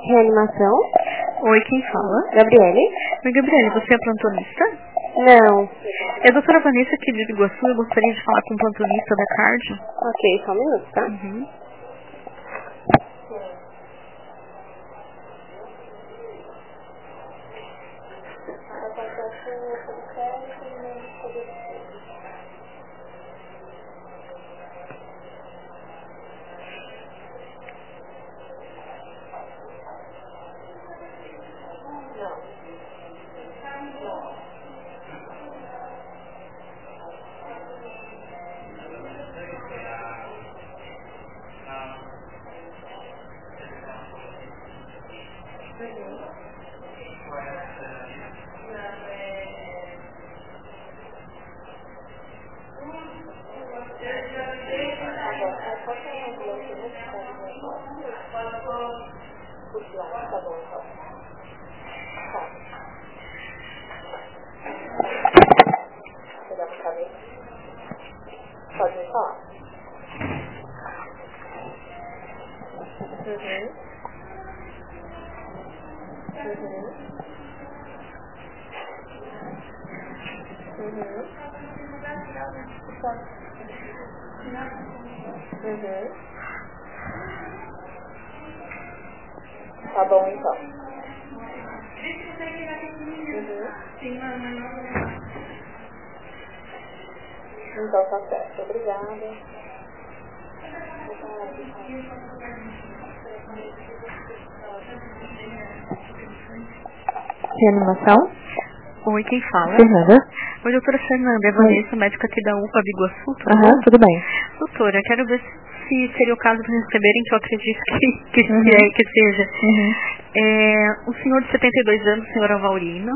Reanimação. Oi, quem fala? Gabriele. Oi, Gabriele, você é plantonista? Não. É a doutora Vanessa aqui de Iguaçu, eu gostaria de falar com o plantonista da cardio. Ok, só um minuto, tá? Uhum. Pode me falar. Uhum. Tá bom, então. Então tá certo. Obrigada. Reanimação. Oi, quem fala? Fernanda. Oi, doutora Fernanda, é Vanessa, médica aqui da UPA de Iguaçu, tudo bom? Tudo bem. Doutora, quero ver se seria o caso de receberem, que eu acredito que seja. O senhor de 72 anos, o senhor Avalrino,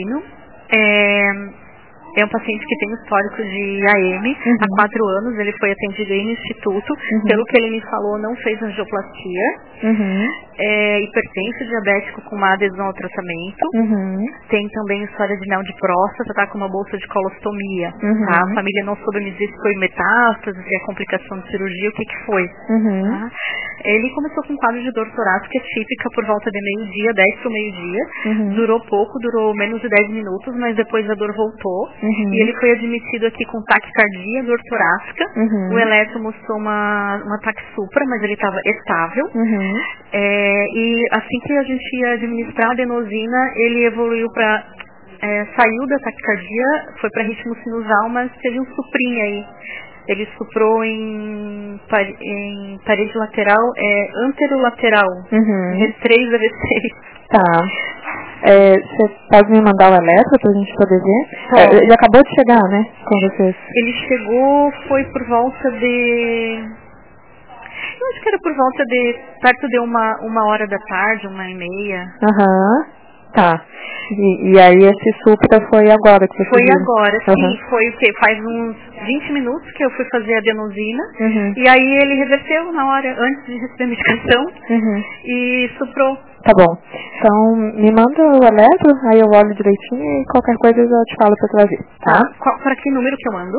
é um paciente que tem histórico de AM há 4 anos, ele foi atendido aí no instituto, pelo que ele me falou, não fez angioplastia, é hipertenso, diabético com uma adesão ao tratamento, tem também história de neo de próstata, tá com uma bolsa de colostomia, tá? A família não soube me dizer se foi metástase, se é complicação de cirurgia, o que foi, tá? Ele começou com um quadro de dor torácica típica por volta de meio-dia, 10 para o meio-dia, durou pouco, durou menos de 10 minutos, mas depois a dor voltou, e ele foi admitido aqui com taquicardia, dor torácica, o eletro mostrou uma taque supra, mas ele estava estável, e assim que a gente ia administrar a adenosina, ele evoluiu para, saiu da taquicardia, foi para ritmo sinusal, mas teve um suprinho aí. Ele suprou em parede lateral, anterolateral, V3 a V6. Tá. Você pode me mandar o eletro pra gente poder ver? Ele acabou de chegar, né? Com vocês. Ele chegou, foi por volta de... Eu acho que era por volta de... perto de uma hora da tarde, 1h30. Tá. E aí esse supra foi agora que você Foi viu? agora, sim. Foi o quê? Faz uns 20 minutos que eu fui fazer a adenosina. E aí ele reverteu na hora, antes de receber a medicação. E suprou. Tá bom. Então, me manda o eletro, aí eu olho direitinho e qualquer coisa eu te falo pra trazer, tá? Para que número que eu mando?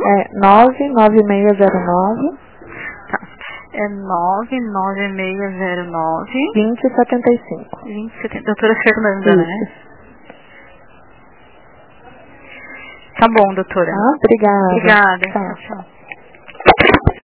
99609. Tá. É 99609 2075. 2070. Doutora Fernanda, né? Tá bom, doutora. Obrigada. Obrigada. Tchau. Tchau.